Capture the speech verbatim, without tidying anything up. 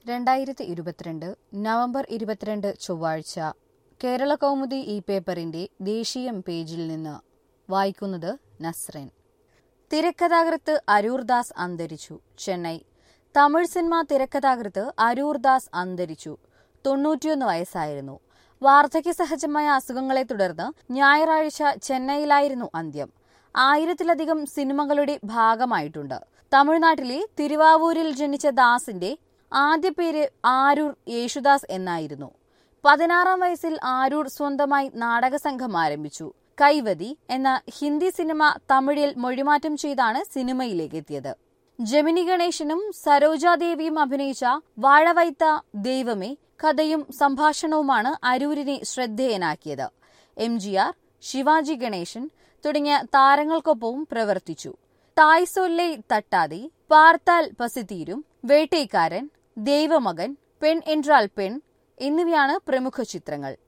രണ്ടായിരത്തി ഇരുപത്തിരണ്ട് നവംബർ ഇരുപത്തിരണ്ട് ചൊവ്വാഴ്ച കേരള കൗമുദി ഈ പേപ്പറിന്റെ ദേശീയം പേജിൽ നിന്ന് വായിക്കുന്നത് നസ്രൻ. തിരക്കഥാകൃത്ത് അരൂർ ദാസ് അന്തരിച്ചു. ചെന്നൈ. തമിഴ് സിനിമാ തിരക്കഥാകൃത്ത് അരൂർ ദാസ് അന്തരിച്ചു. തൊണ്ണൂറ്റിയൊന്ന് വയസ്സായിരുന്നു. വാർദ്ധക്യ സഹജമായ അസുഖങ്ങളെ തുടർന്ന് ഞായറാഴ്ച ചെന്നൈയിലായിരുന്നു അന്ത്യം. ആയിരത്തിലധികം സിനിമകളുടെ ഭാഗമായിട്ടുണ്ട്. തമിഴ്നാട്ടിലെ തിരുവാവൂരിൽ ജനിച്ച ദാസിന്റെ ആദ്യ പേര് ആരൂർ യേശുദാസ് എന്നായിരുന്നു. പതിനാറാം വയസ്സിൽ ആരൂർ സ്വന്തമായി നാടകസംഘം ആരംഭിച്ചു. കൈവതി എന്ന ഹിന്ദി സിനിമ തമിഴിൽ മൊഴിമാറ്റം ചെയ്താണ് സിനിമയിലേക്ക് എത്തിയത്. ജമിനി ഗണേശനും സരോജാദേവിയും അഭിനയിച്ച വാഴവൈത്ത ദൈവമേ കഥയും സംഭാഷണവുമാണ് അരൂരിനെ ശ്രദ്ധേയനാക്കിയത്. M G R, Sivaji Ganesan തുടങ്ങിയ താരങ്ങൾക്കൊപ്പവും പ്രവർത്തിച്ചു. തായ് സൊല്ലൈ തട്ടാതെ, പാർത്താൽ പസിതീരും, വേട്ടേക്കാരൻ, ദൈവമകൻ, പെൺ എന്റാൽ പെൺ എന്നിവയാണ് പ്രമുഖ ചിത്രങ്ങൾ.